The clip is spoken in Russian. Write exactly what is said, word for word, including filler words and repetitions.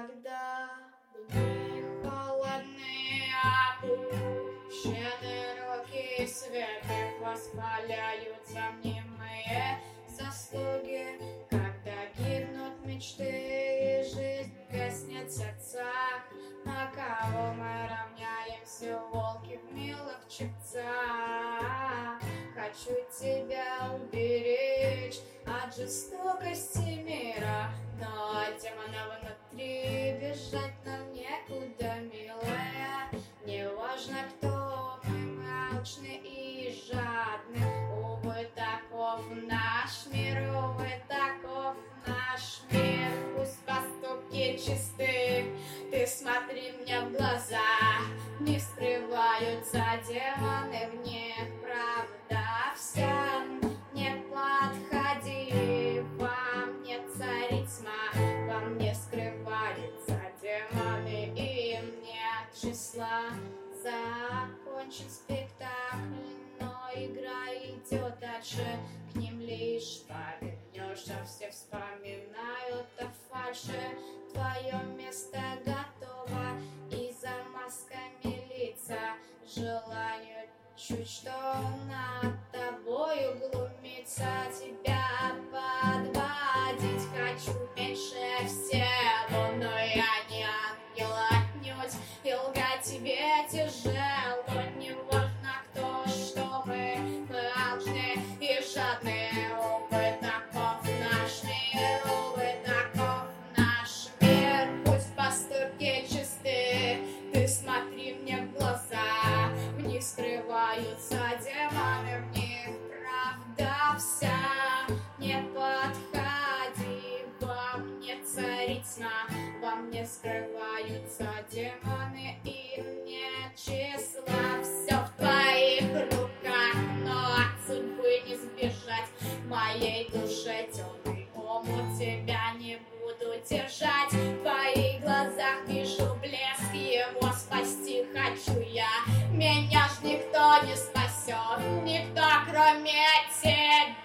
Когда дни холодные, опущены руки, святых воспаляются мнимые заслуги. Когда гибнут мечты и жизнь гаснет в сердцах, на кого мы равняемся, волки в милых чепцах. Хочу тебя уберечь от жестокости мира, но от демона внутри бежать нам некуда, милая. Не важно, кто мы, мы алчны и жадны. Увы, таков наш мир, увы, таков наш мир. Пусть поступки чисты, ты смотри мне в глаза. Не скрываются демоны в них, правда вся. Не подходи, во мне царит тьма, во мне скрываются демоны, и нет числа. Закончен спектакль, но игра идет дальше. К ним лишь повернешься, все вспоминают о фальши. Твое место готово, и за масками лица желанию чуть что над тобою глумиться. Тебя подводить хочу меньше всего, но я не ангел отнюдь, и лгать тебе тяжело. Не важно кто, что мы, мы алчны и жадны. Увы, таков наш мир, увы, таков наш мир. Пусть поступки чисты, ты смотри мне в глаза. В них скрываются демоны, в них правда вся. Не подходи, во мне царит тьма, во мне скрываются демоны, и нет числа. Все в твоих руках, но от судьбы не сбежать. В моей душе темный омут, тебя не буду держать. В твоих глазах вижу блеск, его спасти хочу я. Меня ж никто не спасет, никто кроме тебя.